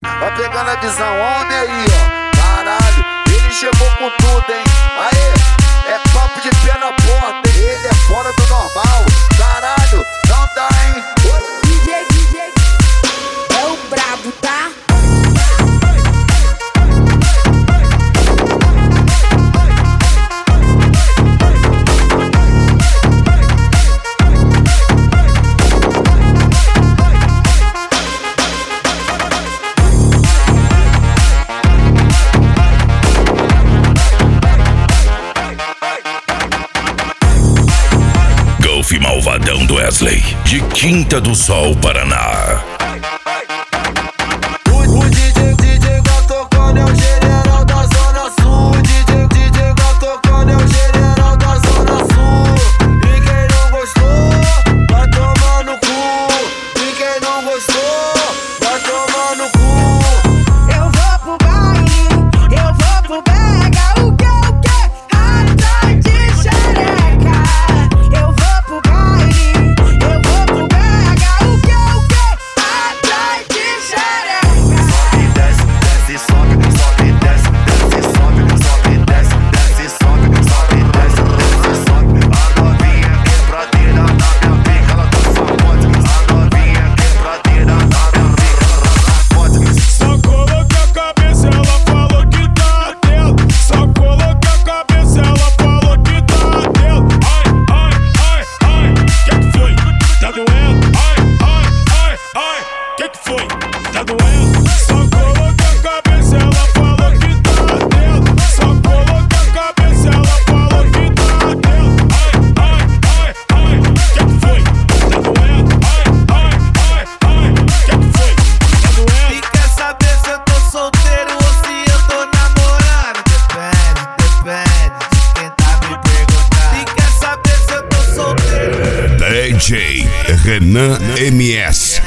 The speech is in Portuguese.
Vai pegando a visão, homem aí, ó. Caralho, ele chegou com tudo, hein. Aê, é papo de pé na porta, hein. Ele é fora do normal. Caralho, não dá, hein. DJ é o brabo, tá? Golf Malvadão do Wesley, de Quinta do Sol, Paraná. O DJ Gal tocando é o general da Zona Sul. DJ Gal tocando é o general da Zona Sul. E quem não gostou, vai tomar no cu. E quem não gostou, vai tomar no cu. Eu vou pro baile, eu vou pro Bega, o que? Atrás de xereca. Eu vou pro baile, eu vou pro Bega, o que? Atrás de xereca. Sobe, desce, desce, sobe, sobe, desce, desce, sobe, sobe, desce, desce, sobe, sobe, desce, desce, sobe. A novinha quebradeira na minha pica, ela tá famosa. A novinha quebradeira na minha pica, ela tá famosa. Só coloquei a cabeça, ela falou que tá atento. Só coloquei a cabeça, ela falou que tá atento. Ai, que foi? Tá doendo? Ai, que foi? Tá doendo? Só coloquei a cabeça, ela falou que tá atento. Só coloquei a cabeça, ela falou que tá atento. Ai, que foi? Tá doendo? Ai, que foi? Tá doendo? E quer saber se eu tô solteiro ou se eu tô namorando? Depende de quem tá me perguntando. E quer saber se eu tô solteiro? DJ Renan MS.